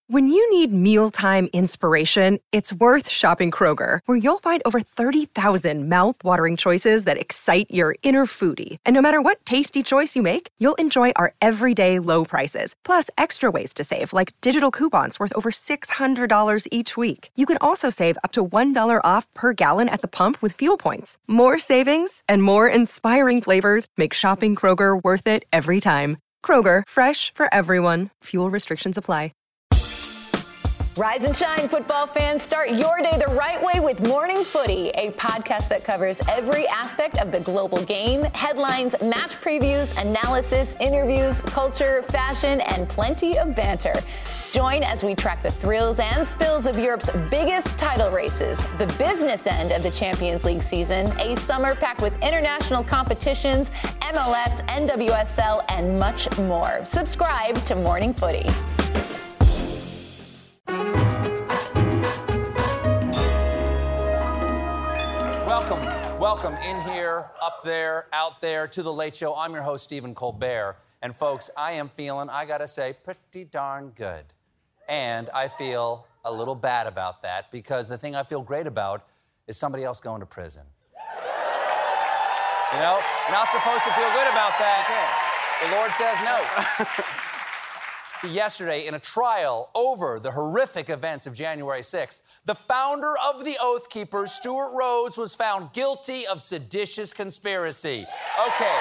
When you need mealtime inspiration, it's worth shopping Kroger, where you'll find over 30,000 mouth-watering choices that excite your inner foodie. And no matter what tasty choice you make, you'll enjoy our everyday low prices, plus extra ways to save, like digital coupons worth over $600 each week. You can also save up to $1 off per gallon at the pump with fuel points. More savings and more inspiring flavors make shopping Kroger worth it every time. Kroger, fresh for everyone. Fuel restrictions apply. Rise and shine, football fans. Start your day the right way with Morning Footy, a podcast that covers every aspect of the global game. Headlines, match previews, analysis, interviews, culture, fashion, and plenty of banter. Join as we track the thrills and spills of Europe's biggest title races, the business end of the Champions League season, a summer packed with international competitions, MLS, NWSL, and much more. Subscribe to Morning Footy. Welcome in here, up there, out there, to The Late Show. I'm your host, Stephen Colbert. And folks, I am feeling, I gotta say, pretty darn good. And I feel a little bad about that because the thing I feel great about is somebody else going to prison. You know, you're not supposed to feel good about that. The Lord says no. See, yesterday, in a trial over the horrific events of January 6th, the founder of the Oath Keepers, Stewart Rhodes, was found guilty of seditious conspiracy. Okay.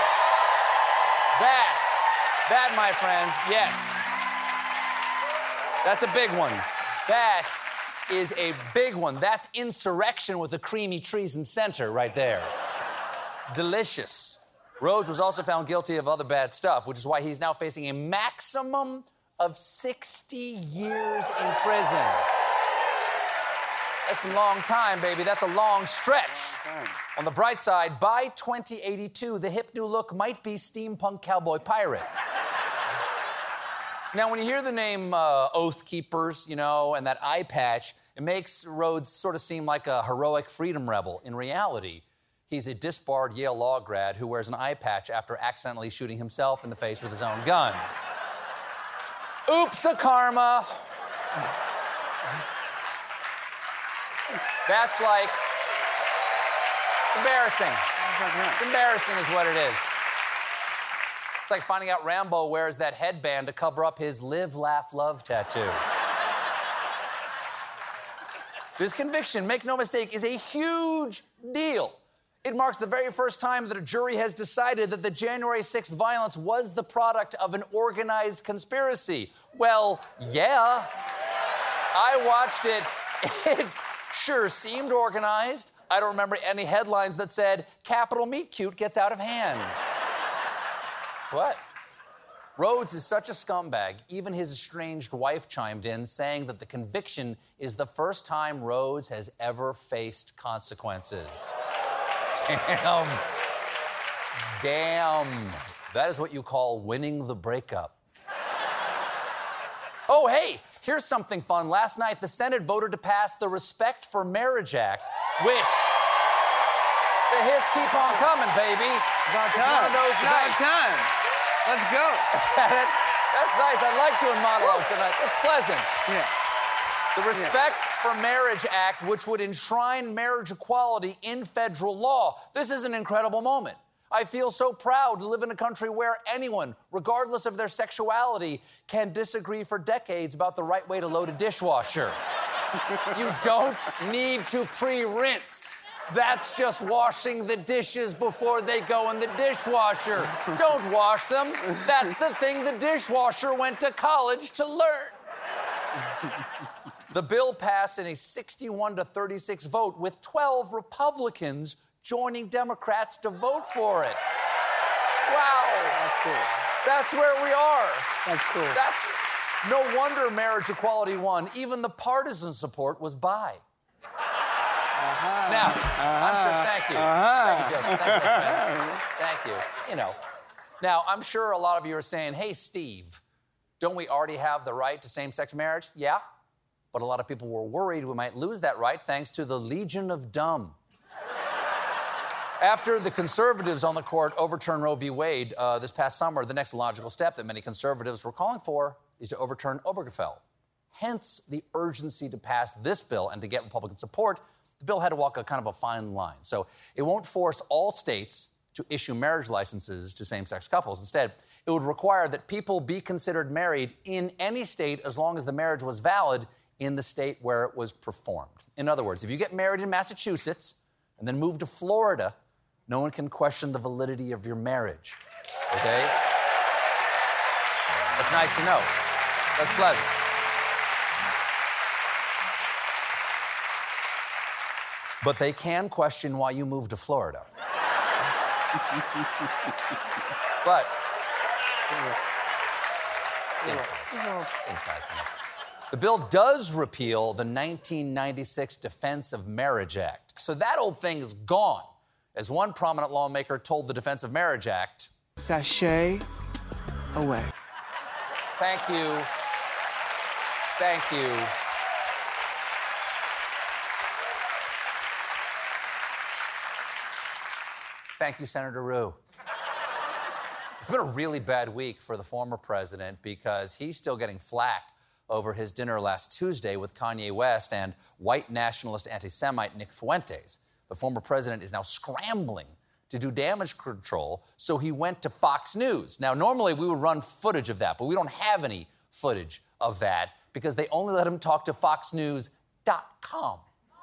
That, my friends, yes. That's a big one. That is a big one. That's insurrection with a creamy treason center right there. Delicious. Rhodes was also found guilty of other bad stuff, which is why he's now facing a maximum of 60 years in prison. That's a long time, baby. That's a long stretch. On the bright side, by 2082, the hip new look might be steampunk cowboy pirate. Now, when you hear the name Oath Keepers, you know, and that eye patch, it makes Rhodes sort of seem like a heroic freedom rebel. In reality, he's a disbarred Yale law grad who wears an eye patch after accidentally shooting himself in the face with his own gun. Oops, a karma. That's like, it's embarrassing. It's embarrassing is what it is. It's like finding out Rambo wears that headband to cover up his live, laugh, love tattoo. This conviction, make no mistake, is a huge deal. It marks the very first time that a jury has decided that the January 6th violence was the product of an organized conspiracy. Well, yeah. I watched it. It sure seemed organized. I don't remember any headlines that said, Capitol Meet Cute gets out of hand. What? Rhodes is such a scumbag, even his estranged wife chimed in, saying that the conviction is the first time Rhodes has ever faced consequences. Damn. That is what you call winning the breakup. Oh, hey, here's something fun. Last night, the Senate voted to pass the Respect for Marriage Act, which the hits keep on coming, baby. It's one of those nights. Time. Let's go. Is that it? That's nice. I like doing monologues tonight. It's pleasant. Yeah. The Respect for Marriage Act, which would enshrine marriage equality in federal law. This is an incredible moment. I feel so proud to live in a country where anyone, regardless of their sexuality, can disagree for decades about the right way to load a dishwasher. You don't need to pre-rinse. That's just washing the dishes before they go in the dishwasher. Don't wash them. That's the thing the dishwasher went to college to learn. The bill passed in a 61-36 vote with 12 Republicans joining Democrats to vote for it. Wow. That's cool. That's where we are. That's cool. No wonder marriage equality won. Even the partisan support was by. Now, I'm sure, thank you. Thank you, Joseph. Thank you, friends. Thank you. You know. Now, I'm sure a lot of you are saying, hey, Steve, don't we already have the right to same-sex marriage? Yeah. But a lot of people were worried we might lose that right thanks to the Legion of Dumb. After the conservatives on the court overturned Roe v. Wade this past summer, the next logical step that many conservatives were calling for is to overturn Obergefell. Hence the urgency to pass this bill, and to get Republican support, the bill had to walk a kind of a fine line. So it won't force all states to issue marriage licenses to same-sex couples. Instead, it would require that people be considered married in any state as long as the marriage was valid in the state where it was performed. In other words, if you get married in Massachusetts and then move to Florida, no one can question the validity of your marriage. Okay? That's nice to know. That's pleasant. But they can question why you moved to Florida. But seems nice enough. The bill does repeal the 1996 Defense of Marriage Act. So that old thing is gone. As one prominent lawmaker told the Defense of Marriage Act, sashay away. Thank you. Thank you. Thank you, Senator Rue. It's been a really bad week for the former president because he's still getting flack over his dinner last Tuesday with Kanye West and white nationalist anti-Semite Nick Fuentes. The former president is now scrambling to do damage control, so he went to Fox News. Now, normally we would run footage of that, but we don't have any footage of that because they only let him talk to FoxNews.com.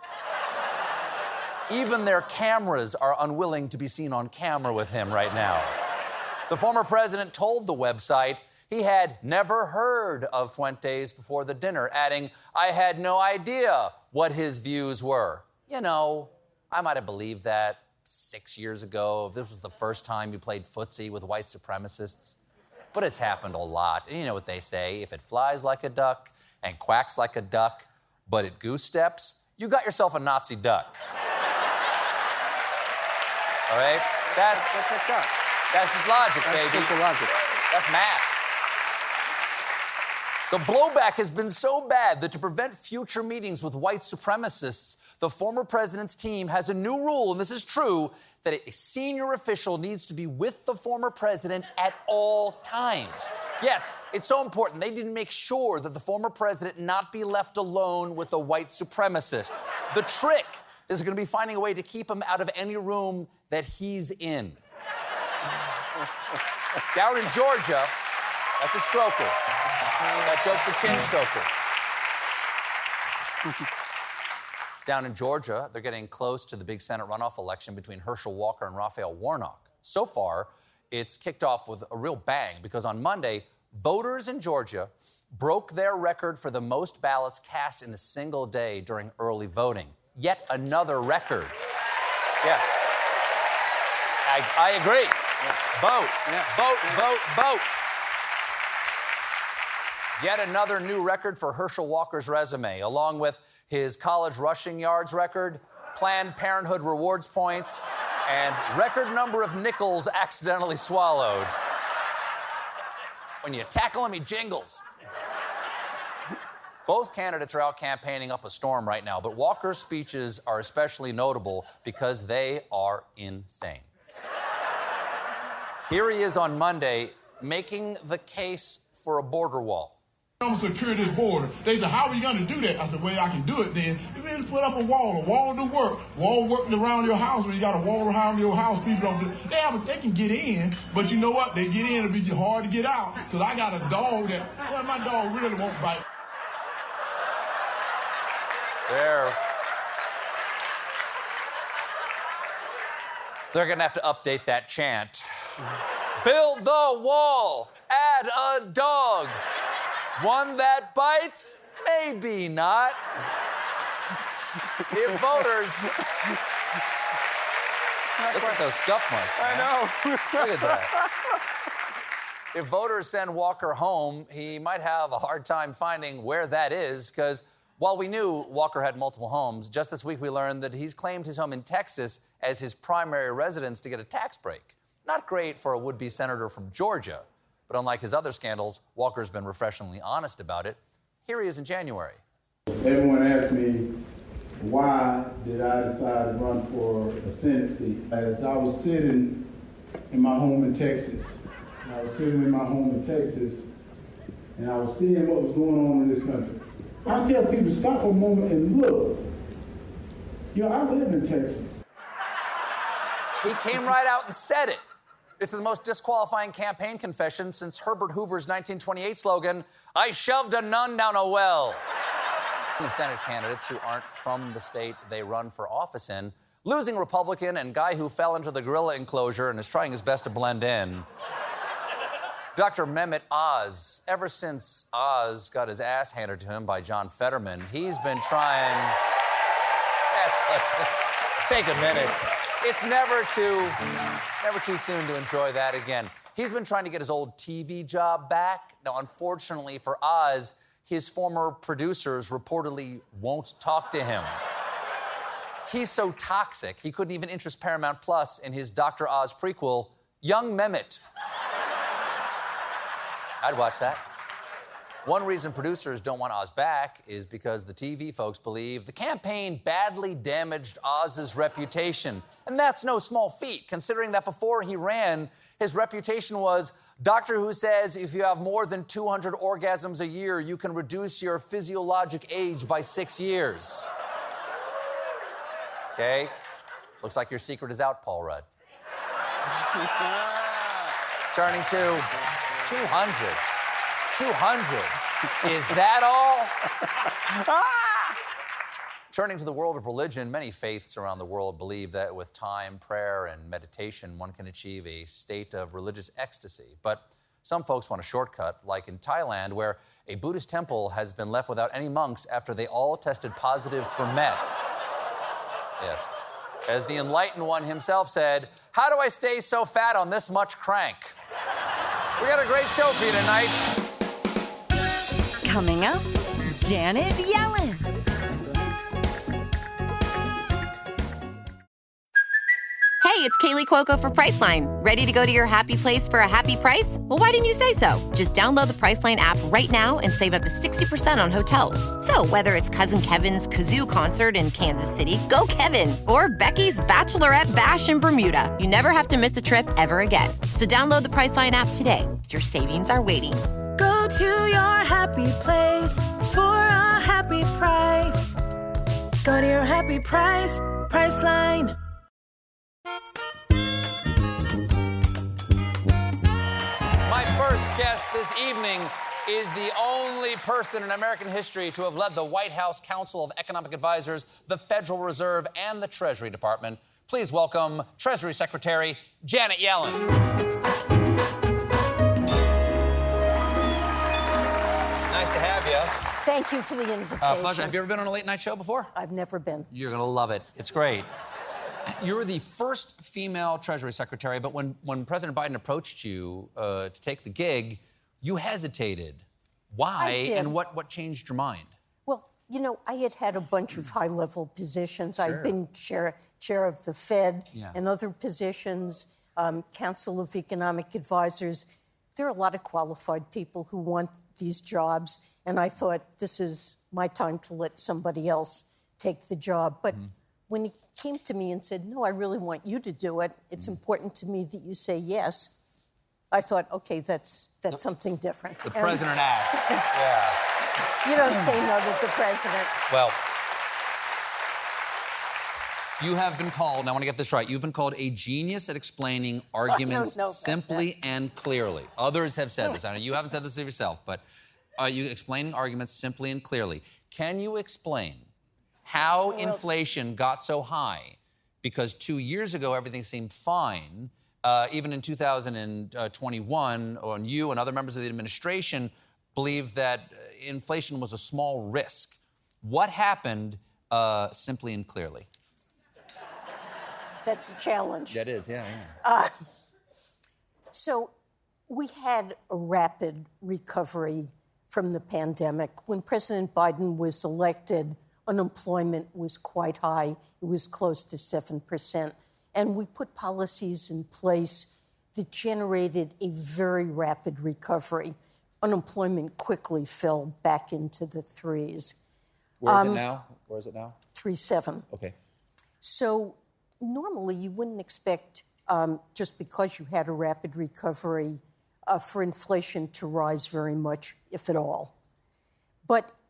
Even their cameras are unwilling to be seen on camera with him right now. The former president told the website he had never heard of Fuentes before the dinner, adding, "I had no idea what his views were." You know, I might have believed that 6 years ago if this was the first time you played footsie with white supremacists. But it's happened a lot. And you know what they say, if it flies like a duck and quacks like a duck, but it goose steps, you got yourself a Nazi duck. All right? That's just logic, baby. Simple logic. That's math. The blowback has been so bad that to prevent future meetings with white supremacists, the former president's team has a new rule, and this is true, that a senior official needs to be with the former president at all times. Yes, it's so important. They didn't make sure that the former president not be left alone with a white supremacist. The trick is going to be finding a way to keep him out of any room that he's in. Down in Georgia, that's a stroker. That joke's a chin stroker. Down in Georgia, they're getting close to the big Senate runoff election between Herschel Walker and Raphael Warnock. So far, it's kicked off with a real bang because on Monday, voters in Georgia broke their record for the most ballots cast in a single day during early voting. Yet another record. Yes. I agree. Yeah. Vote. Yeah. Vote, vote, vote. Yet another new record for Herschel Walker's resume, along with his college rushing yards record, Planned Parenthood rewards points, and record number of nickels accidentally swallowed. When you tackle him, he jingles. Both candidates are out campaigning up a storm right now, but Walker's speeches are especially notable because they are insane. Here he is on Monday making the case for a border wall. I'm gonna secure this border. They said, how are you gonna do that? I said, well, I can do it then. You need to put up a wall. A wall do work. Wall working around your house. When you got a wall around your house, people don't do it. They can get in, but you know what? They get in, it'll be hard to get out. Because I got a dog that, well, my dog really won't bite. They're gonna have to update that chant. Build the wall, add a dog. One that bites? Maybe not. If voters... Look at those scuff marks, man. I know. Look at that. If voters send Walker home, he might have a hard time finding where that is, because while we knew Walker had multiple homes, just this week we learned that he's claimed his home in Texas as his primary residence to get a tax break. Not great for a would-be senator from Georgia. But unlike his other scandals, Walker's been refreshingly honest about it. Here he is in January. Everyone asked me, why did I decide to run for a Senate seat? As I was sitting in my home in Texas, and I was seeing what was going on in this country. I tell people, stop a moment and look. I live in Texas. He came right out and said it. This is the most disqualifying campaign confession since Herbert Hoover's 1928 slogan, "I shoved a nun down a well." Of Senate candidates who aren't from the state they run for office in, losing Republican and guy who fell into the gorilla enclosure and is trying his best to blend in. Dr. Mehmet Oz. Ever since Oz got his ass handed to him by John Fetterman, he's been trying... Take a minute. It's never too soon to enjoy that again. He's been trying to get his old TV job back. Now, unfortunately for Oz, his former producers reportedly won't talk to him. He's so toxic, he couldn't even interest Paramount Plus in his Dr. Oz prequel, Young Mehmet. I'd watch that. One reason producers don't want Oz back is because the TV folks believe the campaign badly damaged Oz's reputation. And that's no small feat, considering that before he ran, his reputation was Doctor Who says if you have more than 200 orgasms a year, you can reduce your physiologic age by 6 years. Okay? Looks like your secret is out, Paul Rudd. Turning to 200. 200. Is that all? Turning to the world of religion, many faiths around the world believe that with time, prayer, and meditation, one can achieve a state of religious ecstasy. But some folks want a shortcut, like in Thailand, where a Buddhist temple has been left without any monks after they all tested positive for meth. Yes. As the enlightened one himself said, "How do I stay so fat on this much crank?" We got a great show for you tonight. Coming up, Janet Yellen. Hey, it's Kaylee Cuoco for Priceline. Ready to go to your happy place for a happy price? Well, why didn't you say so? Just download the Priceline app right now and save up to 60% on hotels. So whether it's Cousin Kevin's Kazoo Concert in Kansas City, go Kevin, or Becky's Bachelorette Bash in Bermuda, you never have to miss a trip ever again. So download the Priceline app today. Your savings are waiting. Go to your happy place for a happy price. Go to your happy price, Priceline. My first guest this evening is the only person in American history to have led the White House Council of Economic Advisors, the Federal Reserve, and the Treasury Department. Please welcome Treasury Secretary Janet Yellen. Nice to have you. Thank you for the invitation. Pleasure. Have you ever been on a late night show before? I've never been. You're going to love it. It's great. You're the first female Treasury Secretary, but when President Biden approached you to take the gig, you hesitated. Why? I did. And what changed your mind? Well, I had a bunch of high-level positions. Sure. I'd been chair of the Fed and other positions, Council of Economic Advisors. There are a lot of qualified people who want these jobs, and I thought this is my time to let somebody else take the job. But when he came to me and said, "No, I really want you to do it. It's important to me that you say yes," I thought, okay, that's something different. The president asked. Yeah. You don't say no to the president. Well, you have been called, I want to get this right, you've been called a genius at explaining arguments simply and clearly. Others have said this. I know you haven't said this of yourself, but are you explaining arguments simply and clearly? Can you explain how inflation got so high? Because 2 years ago, everything seemed fine. Even in 2021, when you and other members of the administration believed that inflation was a small risk. What happened simply and clearly? That's a challenge. That is, yeah. So we had a rapid recovery from the pandemic. When President Biden was elected, unemployment was quite high. It was close to 7%. And we put policies in place that generated a very rapid recovery. Unemployment quickly fell back into the threes. Where is it now? 3.7. Okay. So normally you wouldn't expect, just because you had a rapid recovery, for inflation to rise very much, if at all. But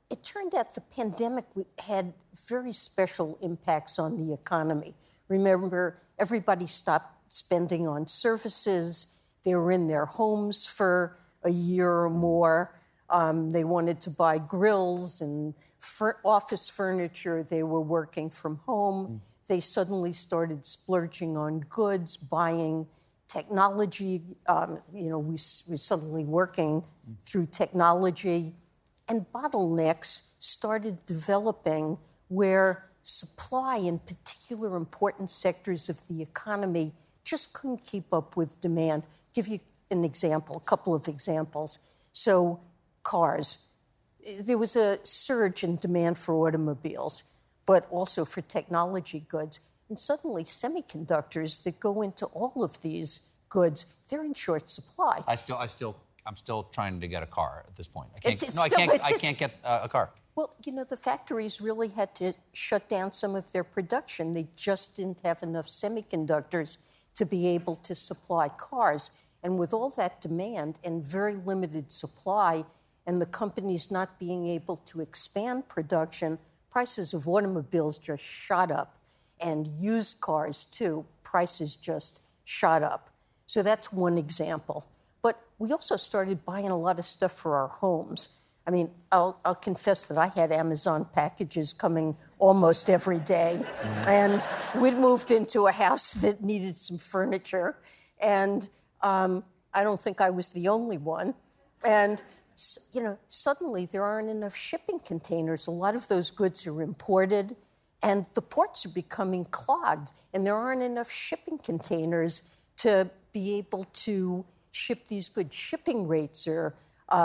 it turned out the pandemic had very special impacts on the economy. Remember, everybody stopped spending on services. They were in their homes for a year or more. They wanted to buy grills and office furniture. They were working from home. They suddenly started splurging on goods, buying technology. We suddenly working through technology. And bottlenecks started developing where supply in particular important sectors of the economy just couldn't keep up with demand. Give you an example, a couple of examples. So cars. There was a surge in demand for automobiles, but also for technology goods. And suddenly semiconductors that go into all of these goods, they're in short supply. I'm still trying to get a car at this point. I can't get a car. Well, the factories really had to shut down some of their production. They just didn't have enough semiconductors to be able to supply cars. And with all that demand and very limited supply, and the companies not being able to expand production, prices of automobiles just shot up. And used cars, too, prices just shot up. So that's one example. But we also started buying a lot of stuff for our homes. I mean, I'll confess that I had Amazon packages coming almost every day. And we'd moved into a house that needed some furniture. And I don't think I was the only one. And, suddenly there aren't enough shipping containers. A lot of those goods are imported. And the ports are becoming clogged. And there aren't enough shipping containers to be able to ship these goods. Shipping rates are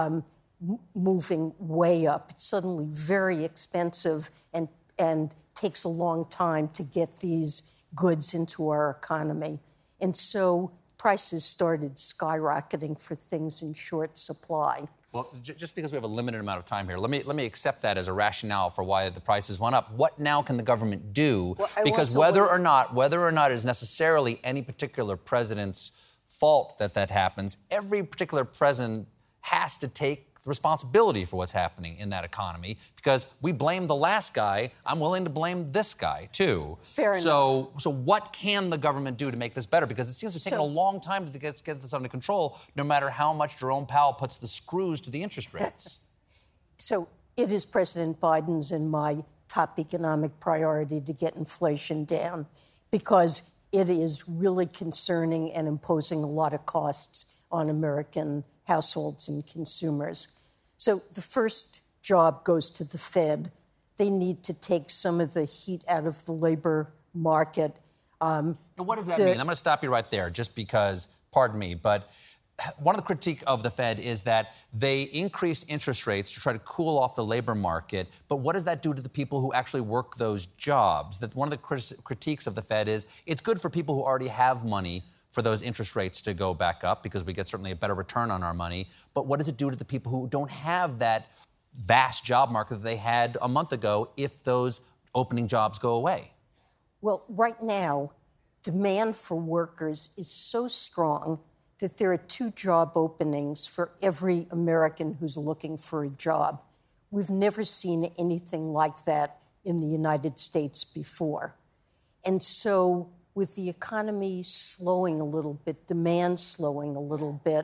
moving way up. It's suddenly very expensive and takes a long time to get these goods into our economy. And so prices started skyrocketing for things in short supply. Well, just because we have a limited amount of time here, let me accept that as a rationale for why the prices went up. What now can the government do? Well, because whether or not it is necessarily any particular president's fault that happens, every particular president has to take responsibility for what's happening in that economy, because we blame the last guy. I'm willing to blame this guy, too. Fair enough. So what can the government do to make this better? Because it seems to have taken a long time to get this under control, no matter how much Jerome Powell puts the screws to the interest rates. So it is President Biden's and my top economic priority to get inflation down, because it is really concerning and imposing a lot of costs on American households and consumers. So the first job goes to the Fed. They need to take some of the heat out of the labor market. And what does that mean? I'm going to stop you right there, just because, pardon me, but one of the critique of the Fed is that they increased interest rates to try to cool off the labor market. But what does that do to the people who actually work those jobs? That one of the critiques of the Fed is it's good for people who already have money for those interest rates to go back up, because we get certainly a better return on our money. But what does it do to the people who don't have that vast job market that they had a month ago if those opening jobs go away? Well, right now, demand for workers is so strong that there are 2 job openings for every American who's looking for a job. We've never seen anything like that in the United States before. And so with the economy slowing a little bit, demand slowing a little bit,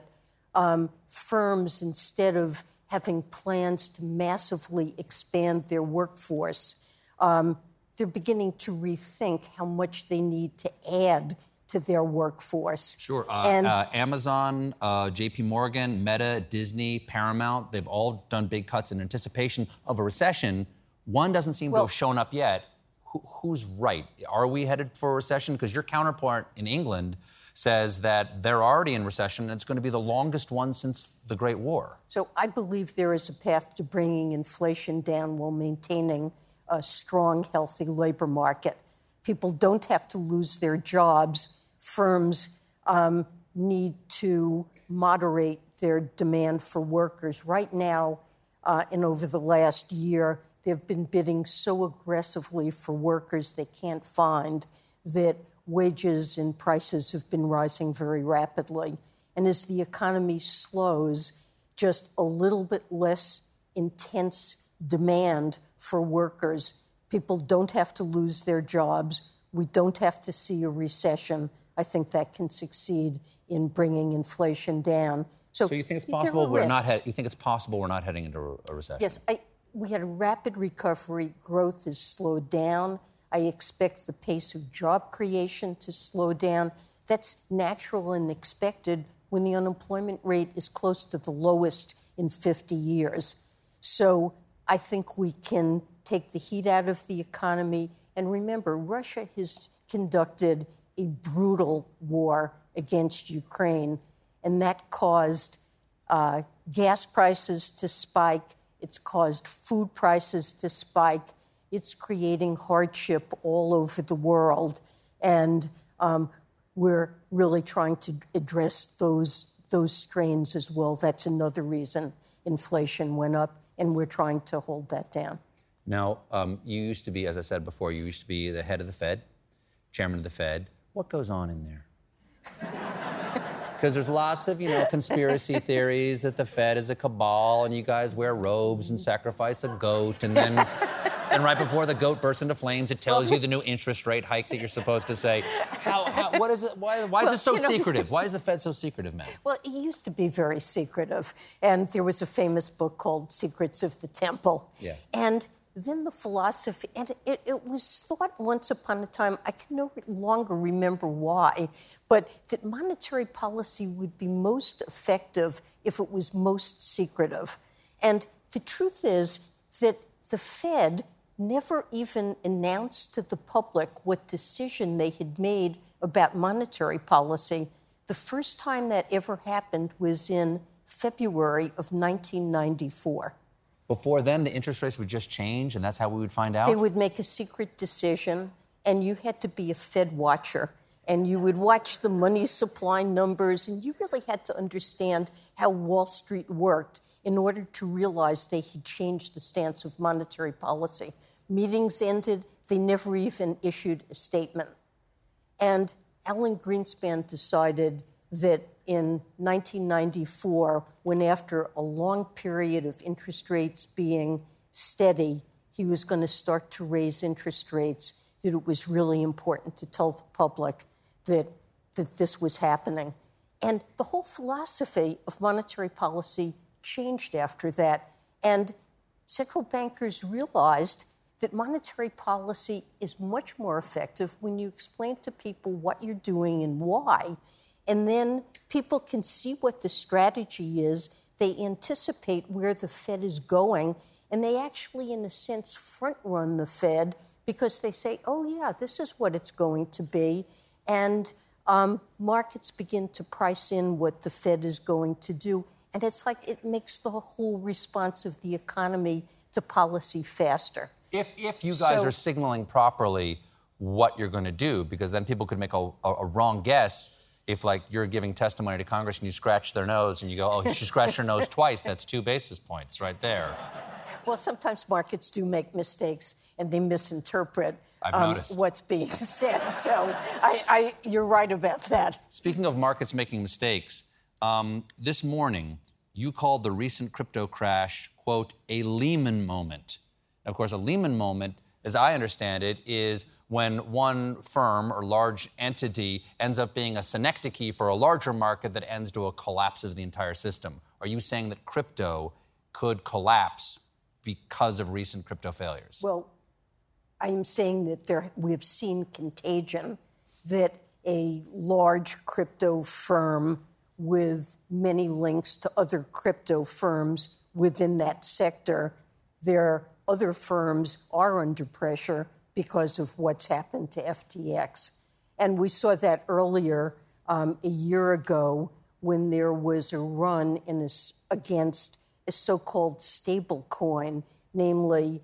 firms, instead of having plans to massively expand their workforce, they're beginning to rethink how much they need to add to their workforce. Sure. Amazon, J.P. Morgan, Meta, Disney, Paramount, they've all done big cuts in anticipation of a recession. One doesn't seem to have shown up yet. Who's right? Are we headed for a recession? Because your counterpart in England says that they're already in recession and it's going to be the longest one since the Great War. So I believe there is a path to bringing inflation down while maintaining a strong, healthy labor market. People don't have to lose their jobs. Firms need to moderate their demand for workers. Right now, and over the last year, they've been bidding so aggressively for workers they can't find that wages and prices have been rising very rapidly. And as the economy slows, just a little bit less intense demand for workers. People don't have to lose their jobs. We don't have to see a recession. I think that can succeed in bringing inflation down. So you think it's possible you think it's possible we're not heading into a recession? Yes, we had a rapid recovery. Growth has slowed down. I expect the pace of job creation to slow down. That's natural and expected when the unemployment rate is close to the lowest in 50 years. So I think we can take the heat out of the economy. And remember, Russia has conducted a brutal war against Ukraine, and that caused gas prices to spike. It's caused food prices to spike. It's creating hardship all over the world. And we're really trying to address those strains as well. That's another reason inflation went up, and we're trying to hold that down. Now, you used to be, as I said before, you used to be the head of the Fed, chairman of the Fed. What goes on in there? Because there's lots of, conspiracy theories that the Fed is a cabal and you guys wear robes and sacrifice a goat, and then and right before the goat bursts into flames, it tells you the new interest rate hike that you're supposed to say. What is it? Why is it so secretive? Why is the Fed so secretive, man? Well, it used to be very secretive, and there was a famous book called Secrets of the Temple. Yeah. And then the philosophy, and it was thought once upon a time, I can no longer remember why, but that monetary policy would be most effective if it was most secretive. And the truth is that the Fed never even announced to the public what decision they had made about monetary policy. The first time that ever happened was in February of 1994. Before then, the interest rates would just change, and that's how we would find out? They would make a secret decision, and you had to be a Fed watcher. And you would watch the money supply numbers, and you really had to understand how Wall Street worked in order to realize they had changed the stance of monetary policy. Meetings ended. They never even issued a statement. And Alan Greenspan decided that in 1994, when after a long period of interest rates being steady, he was going to start to raise interest rates, that it was really important to tell the public that this was happening. And the whole philosophy of monetary policy changed after that. And central bankers realized that monetary policy is much more effective when you explain to people what you're doing and why. And then people can see what the strategy is. They anticipate where the Fed is going. And they actually, in a sense, front-run the Fed because they say, oh, yeah, this is what it's going to be. And markets begin to price in what the Fed is going to do. And it's like it makes the whole response of the economy to policy faster. If you guys are signaling properly what you're going to do, because then people could make a wrong guess. If, like, you're giving testimony to Congress and you scratch their nose and you go, oh, she scratched her nose twice, that's 2 basis points right there. Well, sometimes markets do make mistakes and they misinterpret what's being said. So you're right about that. Speaking of markets making mistakes, this morning you called the recent crypto crash, quote, a Lehman moment. And of course, a Lehman moment, as I understand it, is when one firm or large entity ends up being a synecdoche for a larger market that ends to a collapse of the entire system. Are you saying that crypto could collapse because of recent crypto failures? Well, I'm saying that we've seen contagion, that a large crypto firm with many links to other crypto firms within that sector, their other firms are under pressure because of what's happened to FTX. And we saw that earlier a year ago when there was a run against a so-called stable coin, namely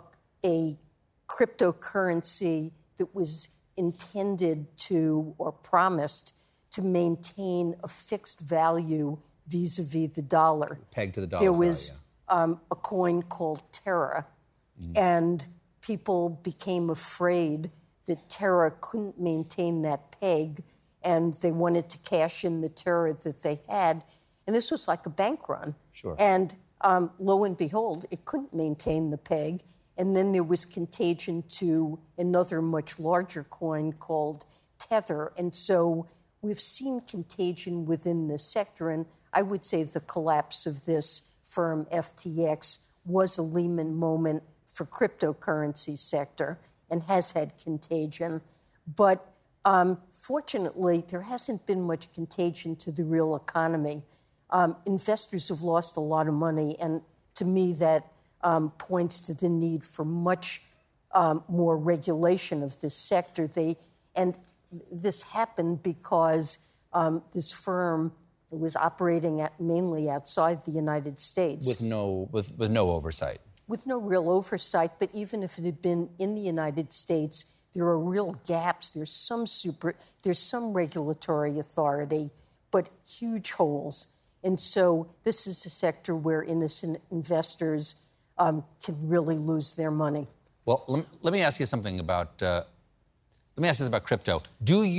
a cryptocurrency that was intended to or promised to maintain a fixed value vis-a-vis the dollar. Pegged to the dollar. There was a coin called Terra, and people became afraid that Terra couldn't maintain that peg, and they wanted to cash in the Terra that they had. And this was like a bank run. Sure. And lo and behold, it couldn't maintain the peg. And then there was contagion to another much larger coin called Tether. And so we've seen contagion within this sector. And I would say the collapse of this firm, FTX, was a Lehman moment for cryptocurrency sector and has had contagion. But fortunately, there hasn't been much contagion to the real economy. Investors have lost a lot of money, and to me that points to the need for much more regulation of this sector. And this happened because this firm was operating mainly outside the United States. With no oversight. With no real oversight, but even if it had been in the United States, there are real gaps. There's some regulatory authority, but huge holes. And so this is a sector where innocent investors can really lose their money. Well, let me ask you something about crypto.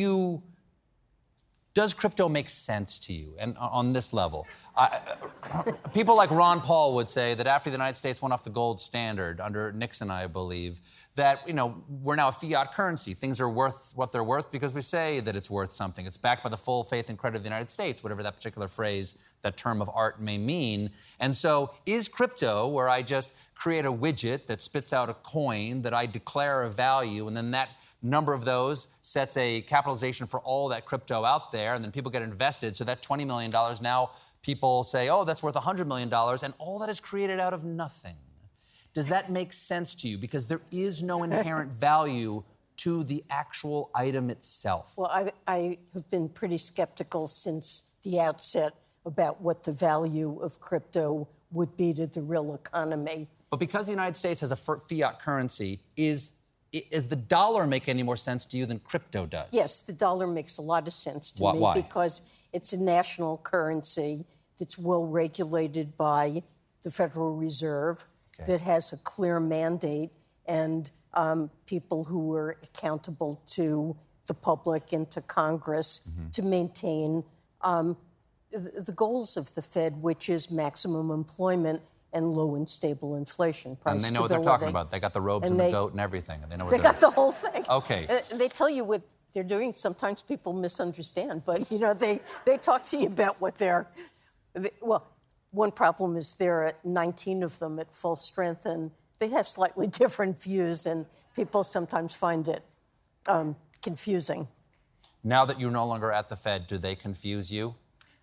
Does crypto make sense to you? And on this level, people like Ron Paul would say that after the United States went off the gold standard under Nixon, I believe, that we're now a fiat currency. Things are worth what they're worth because we say that it's worth something. It's backed by the full faith and credit of the United States, whatever that particular phrase, that term of art may mean. And so is crypto, where I just create a widget that spits out a coin that I declare a value, and then that number of those sets a capitalization for all that crypto out there, and then people get invested. So that $20 million, now people say, oh, that's worth $100 million, and all that is created out of nothing. Does that make sense to you? Because there is no inherent value to the actual item itself. Well, I have been pretty skeptical since the outset about what the value of crypto would be to the real economy. But because the United States has a fiat currency, is the dollar make any more sense to you than crypto does? Yes, the dollar makes a lot of sense to me. Why? Because it's a national currency that's well regulated by the Federal Reserve, that has a clear mandate, and people who are accountable to the public and to Congress to maintain the goals of the Fed, which is maximum employment and low and stable inflation, price stability. And they know what they're talking about. They got the robes and the goat and everything. And they know what they got the whole thing. Okay. They tell you what they're doing. Sometimes people misunderstand, but they talk to you about what well, one problem is there are 19 of them at full strength, and they have slightly different views, and people sometimes find it confusing. Now that you're no longer at the Fed, do they confuse you?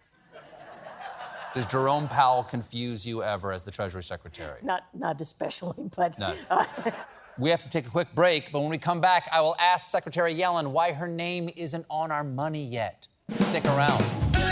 Does Jerome Powell confuse you ever as the Treasury Secretary? Not especially, but... No. We have to take a quick break, but when we come back, I will ask Secretary Yellen why her name isn't on our money yet. Stick around.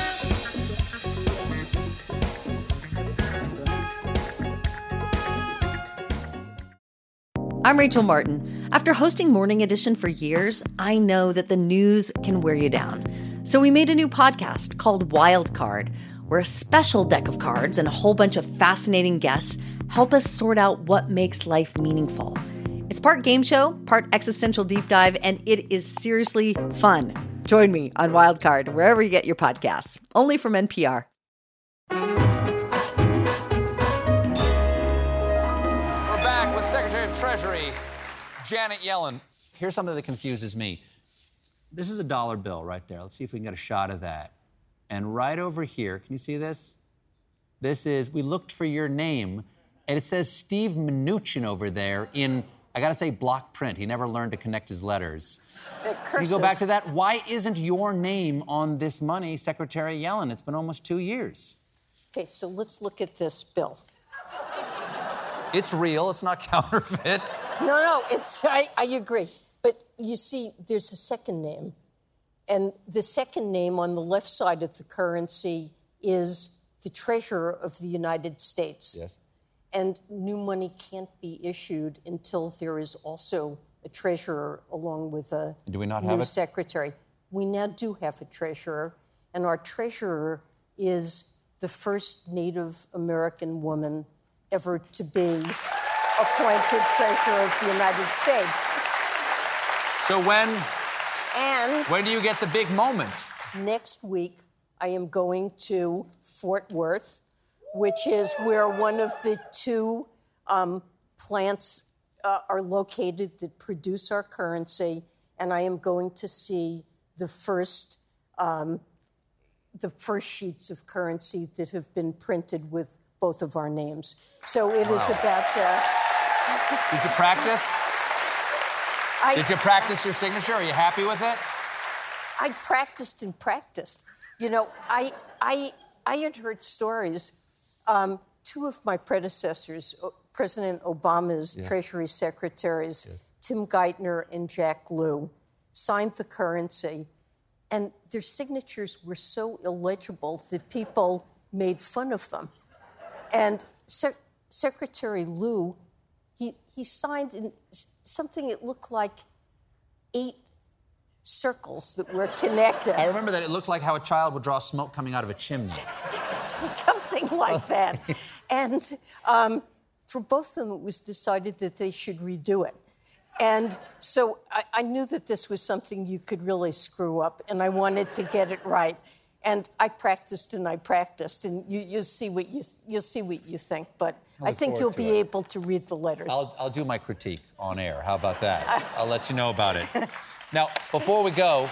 I'm Rachel Martin. After hosting Morning Edition for years, I know that the news can wear you down. So we made a new podcast called Wild Card, where a special deck of cards and a whole bunch of fascinating guests help us sort out what makes life meaningful. It's part game show, part existential deep dive, and it is seriously fun. Join me on Wild Card, wherever you get your podcasts, only from NPR. Secretary of Treasury, Janet Yellen. Here's something that confuses me. This is a dollar bill right there. Let's see if we can get a shot of that. And right over here, can you see this? We looked for your name, and it says Steve Mnuchin over there in, I gotta say, block print. He never learned to connect his letters. Can you go back to that? Why isn't your name on this money, Secretary Yellen? It's been almost 2 years. Okay, so let's look at this bill. It's real. It's not counterfeit. No, I agree. But you see, there's a second name. And the second name on the left side of the currency is the Treasurer of the United States. Yes. And new money can't be issued until there is also a treasurer along with a new secretary. We now do have a treasurer, and our treasurer is the first Native American woman ever to be appointed Treasurer of the United States. So when do you get the big moment? Next week, I am going to Fort Worth, which is where one of the two plants are located that produce our currency, and I am going to see the first sheets of currency that have been printed with both of our names. So it is about... Did you practice? Did you practice your signature? Are you happy with it? I practiced and practiced. You know, I had heard stories. Two of my predecessors, President Obama's Treasury Secretaries, Tim Geithner and Jack Lew, signed the currency, and their signatures were so illegible that people made fun of them. And Secretary Lew, he signed in something that looked like 8 circles that were connected. I remember that it looked like how a child would draw smoke coming out of a chimney. Something like that. And for both of them, it was decided that they should redo it. And so I knew that this was something you could really screw up, and I wanted to get it right. And I practiced, and you'll see what you think. But I think you'll be able to read the letters. I'll do my critique on air. How about that? I'll let you know about it. Now, before we go,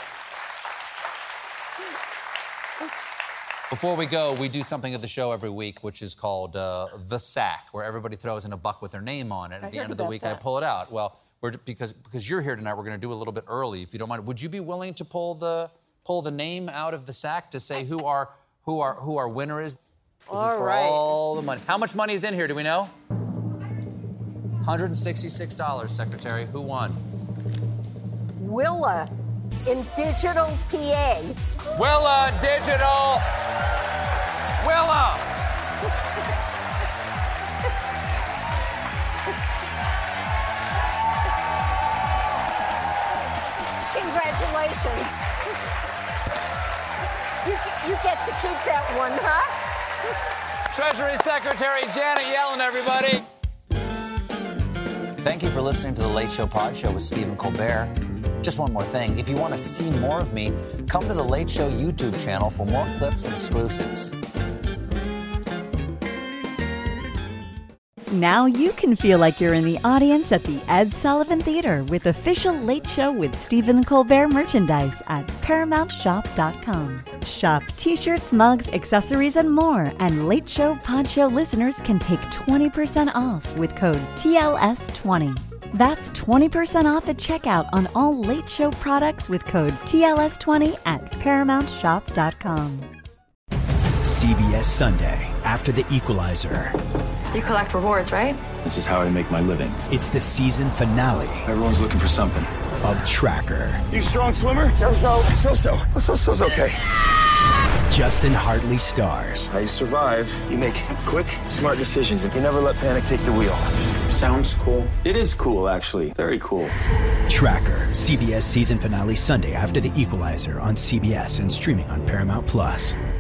we do something at the show every week, which is called The Sack, where everybody throws in a buck with their name on it. At the end of the week, I pull it out. Well, because you're here tonight, we're going to do a little bit early, if you don't mind. Would you be willing to pull the name out of the sack to say who our winner is? All right. All the money. How much money is in here? Do we know? $166, Secretary. Who won? Willa in Digital PA. Willa Digital. Willa. Congratulations. You get to keep that one, huh? Treasury Secretary Janet Yellen, everybody. Thank you for listening to The Late Show Pod Show with Stephen Colbert. Just one more thing. If you want to see more of me, come to The Late Show YouTube channel for more clips and exclusives. Now you can feel like you're in the audience at the Ed Sullivan Theater with official Late Show with Stephen Colbert merchandise at ParamountShop.com. Shop t-shirts, mugs, accessories, and more. And Late Show Pod Show listeners can take 20% off with code TLS20. That's 20% off at checkout on all Late Show products with code TLS20 at ParamountShop.com. CBS Sunday, after The Equalizer. You collect rewards, right? This is how I make my living. It's the season finale. Everyone's looking for something. Of Tracker. You strong swimmer? So-so. So-so's okay. Justin Hartley stars. How you survive, you make quick, smart decisions, and you never let panic take the wheel. Sounds cool. It is cool, actually. Very cool. Tracker, CBS season finale Sunday after The Equalizer on CBS and streaming on Paramount+.